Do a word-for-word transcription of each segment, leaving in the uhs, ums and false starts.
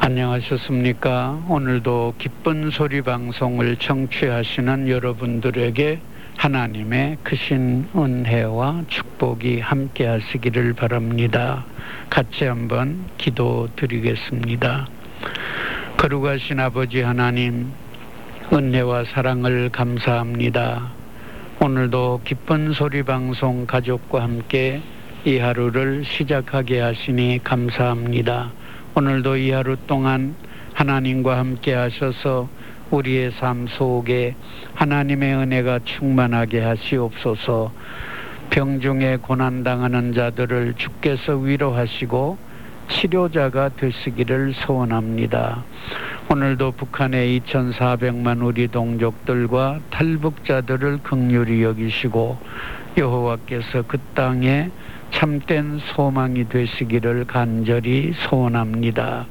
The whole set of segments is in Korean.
안녕하셨습니까? 오늘도 기쁜 소리 방송을 청취하시는 여러분들에게 하나님의 크신 은혜와 축복이 함께 하시기를 바랍니다. 같이 한번 기도드리겠습니다. 거룩하신 아버지 하나님, 은혜와 사랑을 감사합니다. 오늘도 기쁜 소리 방송 가족과 함께 이 하루를 시작하게 하시니 감사합니다. 오늘도 이 하루 동안 하나님과 함께 하셔서 우리의 삶 속에 하나님의 은혜가 충만하게 하시옵소서. 병중에 고난당하는 자들을 주께서 위로하시고 치료자가 되시기를 소원합니다. 오늘도 북한의 이천사백만 우리 동족들과 탈북자들을 긍휼히 여기시고 여호와께서 그 땅에 참된 소망이 되시기를 간절히 소원합니다.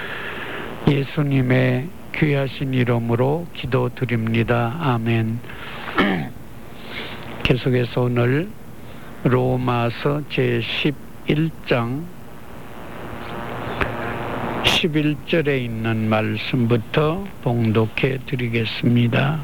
예수님의 귀하신 이름으로 기도드립니다. 아멘. 계속해서 오늘 로마서 제십일 장 십일 절에 있는 말씀부터 봉독해 드리겠습니다.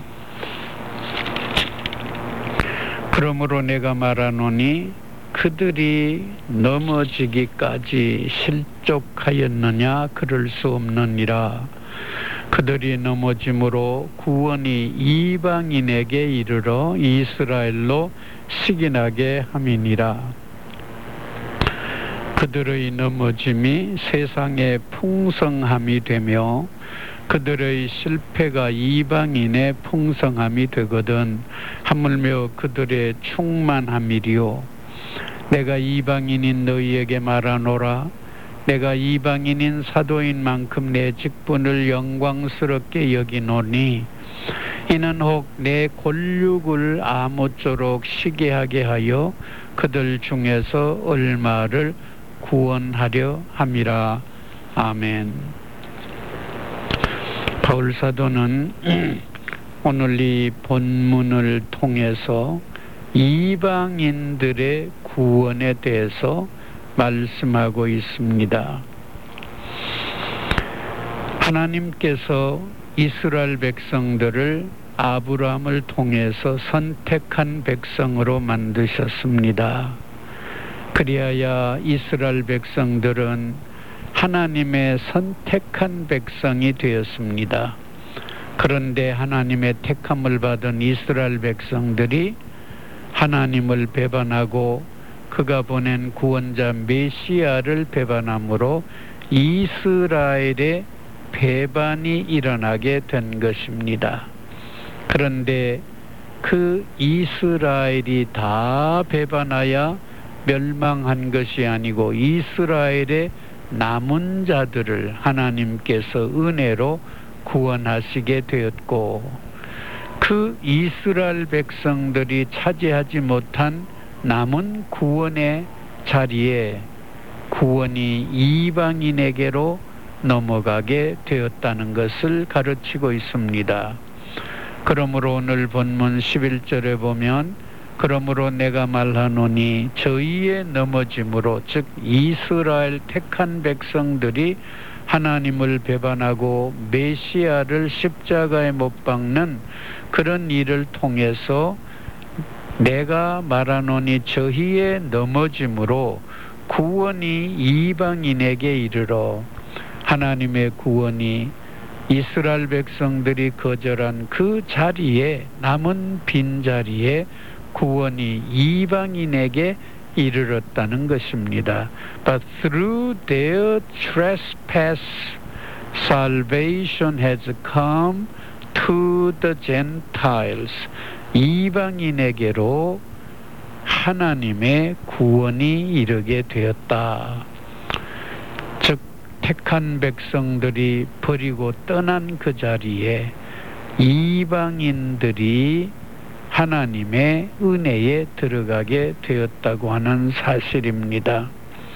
그러므로 내가 말하노니 그들이 넘어지기까지 실족하였느냐? 그럴 수 없느니라. 그들이 넘어짐으로 구원이 이방인에게 이르러 이스라엘로 시기나게 함이니라. 그들의 넘어짐이 세상의 풍성함이 되며 그들의 실패가 이방인의 풍성함이 되거든 하물며 그들의 충만함이리요. 내가 이방인인 너희에게 말하노라. 내가 이방인인 사도인 만큼 내 직분을 영광스럽게 여기노니 이는 혹 내 권력을 아무쪼록 시기하게 하여 그들 중에서 얼마를 구원하려 함이라. 아멘. 바울 사도는 오늘 이 본문을 통해서 이방인들의 구원에 대해서 말씀하고 있습니다. 하나님께서 이스라엘 백성들을 아브라함을 통해서 선택한 백성으로 만드셨습니다. 그리하여 이스라엘 백성들은 하나님의 선택한 백성이 되었습니다. 그런데 하나님의 택함을 받은 이스라엘 백성들이 하나님을 배반하고 그가 보낸 구원자 메시아를 배반함으로 이스라엘의 배반이 일어나게 된 것입니다. 그런데 그 이스라엘이 다 배반하여 멸망한 것이 아니고 이스라엘의 남은 자들을 하나님께서 은혜로 구원하시게 되었고 그 이스라엘 백성들이 차지하지 못한 남은 구원의 자리에 구원이 이방인에게로 넘어가게 되었다는 것을 가르치고 있습니다. 그러므로 오늘 본문 십일 절에 보면 그러므로 내가 말하노니 저희의 넘어짐으로 즉 이스라엘 택한 백성들이 하나님을 배반하고 메시아를 십자가에 못 박는 그런 일을 통해서 내가 말하노니 저희의 넘어짐으로 구원이 이방인에게 이르러 하나님의 구원이 이스라엘 백성들이 거절한 그 자리에 남은 빈자리에 구원이 이방인에게 이르렀다는 것입니다. But through their trespass, salvation has come to the Gentiles. 이방인에게로 하나님의 구원이 이르게 되었다. 즉 택한 백성들이 버리고 떠난 그 자리에 이방인들이 하나님의 은혜에 들어가게 되었다고 하는 사실입니다.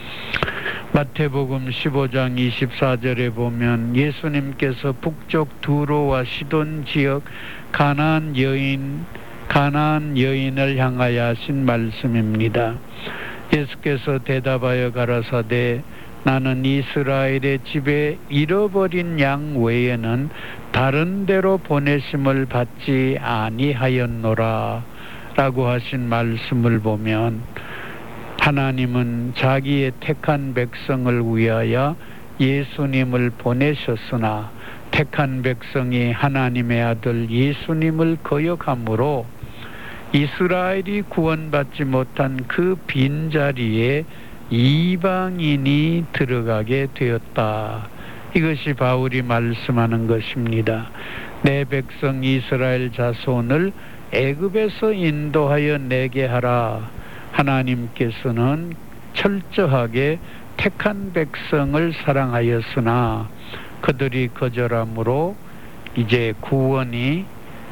마태복음 십오 장 이십사 절에 보면 예수님께서 북쪽 두로와 시돈 지역 가나안 여인 가나안 여인을 향하여 하신 말씀입니다. 예수께서 대답하여 가라사대 나는 이스라엘의 집에 잃어버린 양 외에는 다른 데로 보내심을 받지 아니하였노라 라고 하신 말씀을 보면, 하나님은 자기의 택한 백성을 위하여 예수님을 보내셨으나 택한 백성이 하나님의 아들 예수님을 거역함으로 이스라엘이 구원받지 못한 그 빈자리에 이방인이 들어가게 되었다. 이것이 바울이 말씀하는 것입니다. 내 백성 이스라엘 자손을 애굽에서 인도하여 내게 하라. 하나님께서는 철저하게 택한 백성을 사랑하였으나 그들이 거절함으로 이제 구원이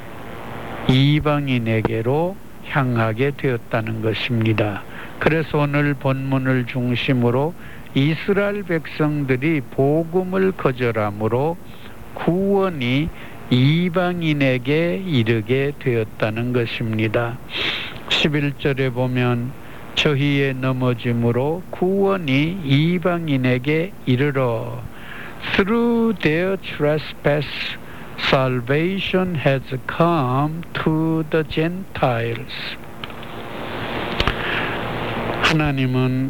이방인에게로 향하게 되었다는 것입니다. 그래서 오늘 본문을 중심으로 이스라엘 백성들이 복음을 거절함으로 구원이 이방인에게 이르게 되었다는 것입니다. 십일 절에 보면 저희의 넘어짐으로 구원이 이방인에게 이르러 Through their trespass salvation has come to the Gentiles. 하나님은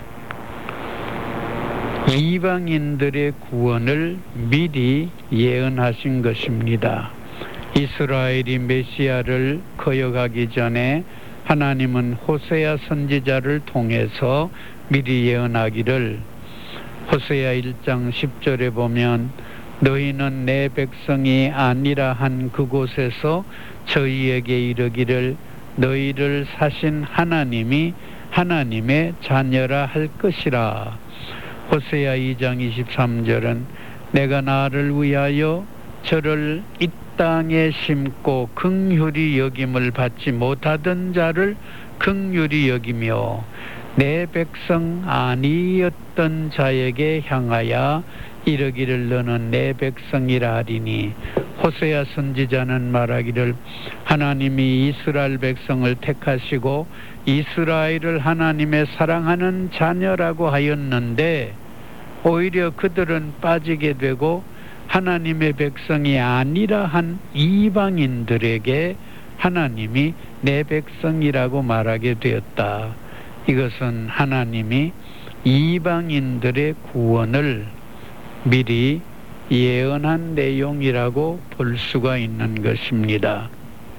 이방인들의 구원을 미리 예언하신 것입니다. 이스라엘이 메시아를 거역하기 전에 하나님은 호세아 선지자를 통해서 미리 예언하기를, 호세아 일 장 십 절에 보면 너희는 내 백성이 아니라 한 그곳에서 저희에게 이르기를 너희를 사신 하나님이 하나님의 자녀라 할 것이라. 호세아 이 장 이십삼 절은 내가 나를 위하여 저를 이 땅에 심고 긍휼히 여김을 받지 못하던 자를 긍휼히 여기며 내 백성 아니었던 자에게 향하여 이르기를 너는 내 백성이라 하리니. 호세아 선지자는 말하기를 하나님이 이스라엘 백성을 택하시고 이스라엘을 하나님의 사랑하는 자녀라고 하였는데 오히려 그들은 빠지게 되고 하나님의 백성이 아니라 한 이방인들에게 하나님이 내 백성이라고 말하게 되었다. 이것은 하나님이 이방인들의 구원을 미리 예언한 내용이라고 볼 수가 있는 것입니다.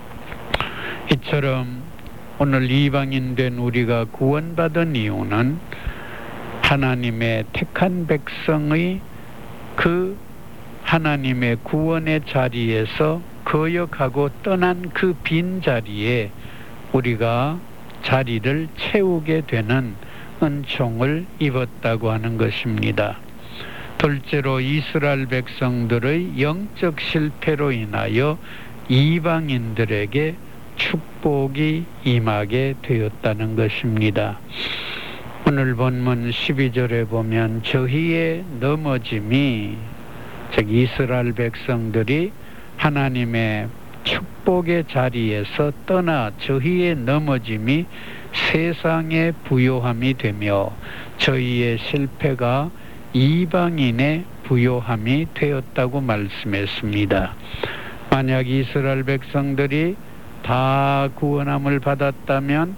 이처럼 오늘 이방인 된 우리가 구원받은 이유는 하나님의 택한 백성의 그 하나님의 구원의 자리에서 거역하고 떠난 그 빈자리에 우리가 자리를 채우게 되는 은총을 입었다고 하는 것입니다. 둘째로 이스라엘 백성들의 영적 실패로 인하여 이방인들에게 축복이 임하게 되었다는 것입니다. 오늘 본문 십이 절에 보면 저희의 넘어짐이, 즉 이스라엘 백성들이 하나님의 축복의 자리에서 떠나 저희의 넘어짐이 세상의 부요함이 되며 저희의 실패가 이방인의 부요함이 되었다고 말씀했습니다. 만약 이스라엘 백성들이 다 구원함을 받았다면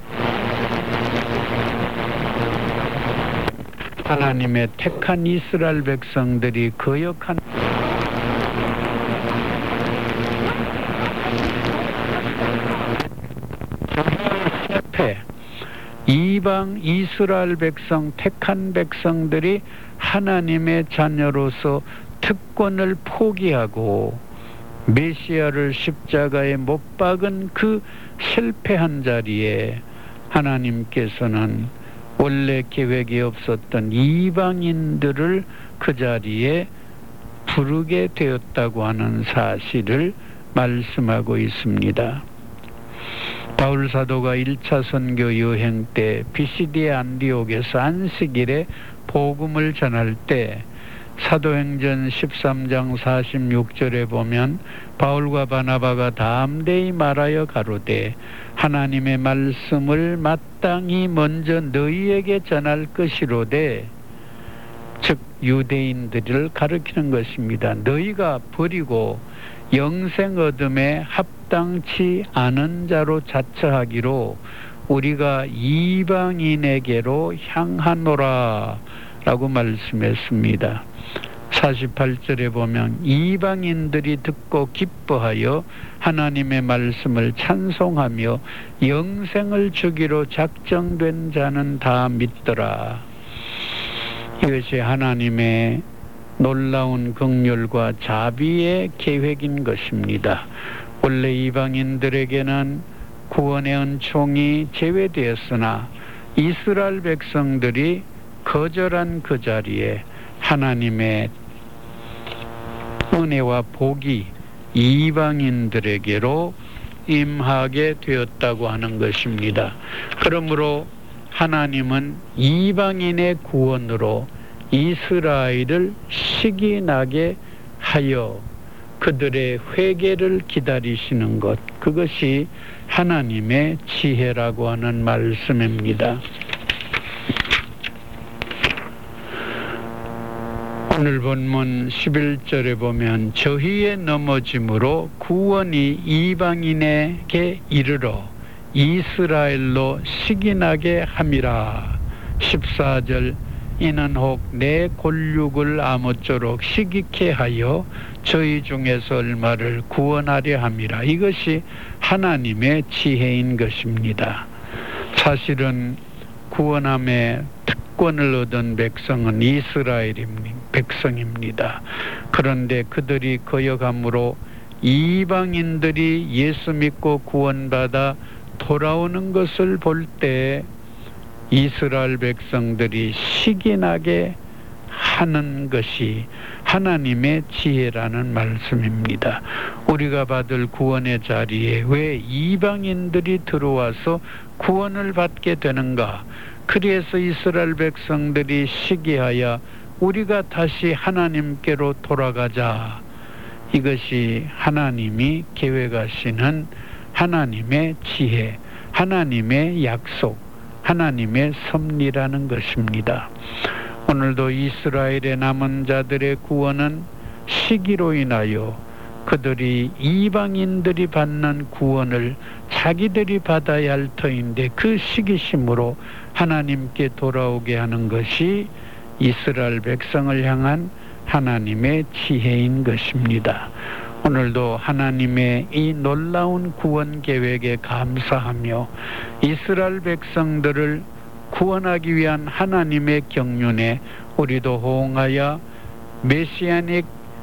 하나님의 택한 이스라엘 백성들이 거역한 실패, 이방 이스라엘 백성 택한 백성들이 하나님의 자녀로서 특권을 포기하고 메시아를 십자가에 못 박은 그 실패한 자리에 하나님께서는 원래 계획이 없었던 이방인들을 그 자리에 부르게 되었다고 하는 사실을 말씀하고 있습니다. 바울 사도가 일 차 선교 여행 때 비시디의 안디옥에서 안식일에 복음을 전할 때 사도행전 십삼 장 사십육 절에 보면 바울과 바나바가 담대히 말하여 가로되 하나님의 말씀을 마땅히 먼저 너희에게 전할 것이로되 즉 유대인들을 가리키는 것입니다. 너희가 버리고 영생 얻음에 합당치 않은 자로 자처하기로 우리가 이방인에게로 향하노라 라고 말씀했습니다. 사십팔 절에 보면 이방인들이 듣고 기뻐하여 하나님의 말씀을 찬송하며 영생을 주기로 작정된 자는 다 믿더라. 이것이 하나님의 놀라운 긍휼과 자비의 계획인 것입니다. 원래 이방인들에게는 구원의 은총이 제외되었으나 이스라엘 백성들이 거절한 그 자리에 하나님의 은혜와 복이 이방인들에게로 임하게 되었다고 하는 것입니다. 그러므로 하나님은 이방인의 구원으로 이스라엘을 시기나게 하여 그들의 회개를 기다리시는 것, 그것이 하나님의 지혜라고 하는 말씀입니다. 오늘 본문 십일 절에 보면 저희의 넘어짐으로 구원이 이방인에게 이르러 이스라엘로 시기나게 함이라. 십사 절 이는 혹 내 골육을 아무쪼록 시기케 하여 저희 중에서 얼마를 구원하려 함이라. 이것이 하나님의 지혜인 것입니다. 사실은 구원함의 특권을 얻은 백성은 이스라엘 백성입니다. 그런데 그들이 거역함으로 이방인들이 예수 믿고 구원받아 돌아오는 것을 볼 때 이스라엘 백성들이 시기나게 하는 것이 하나님의 지혜라는 말씀입니다. 우리가 받을 구원의 자리에 왜 이방인들이 들어와서 구원을 받게 되는가? 그래서 이스라엘 백성들이 시기하여 우리가 다시 하나님께로 돌아가자. 이것이 하나님이 계획하시는 하나님의 지혜, 하나님의 약속, 하나님의 섭리라는 것입니다. 오늘도 이스라엘의 남은 자들의 구원은 시기로 인하여 그들이 이방인들이 받는 구원을 자기들이 받아야 할 터인데 그 시기심으로 하나님께 돌아오게 하는 것이 이스라엘 백성을 향한 하나님의 지혜인 것입니다. 오늘도 하나님의 이 놀라운 구원 계획에 감사하며 이스라엘 백성들을 구원하기 위한 하나님의 경륜에 우리도 호응하여 메시아닉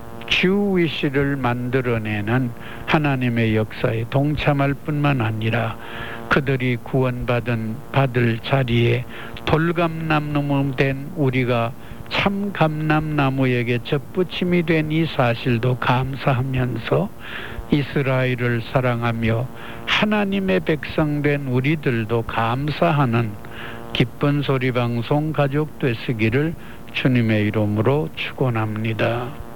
주위시를 만들어내는 하나님의 역사에 동참할 뿐만 아니라 그들이 구원받은 받을 자리에 돌감나무 된 우리가 참 감람나무에게 접붙임이 된 이 사실도 감사하면서 이스라엘을 사랑하며 하나님의 백성된 우리들도 감사하는 기쁜 소리 방송 가족 되시기를 주님의 이름으로 축원합니다.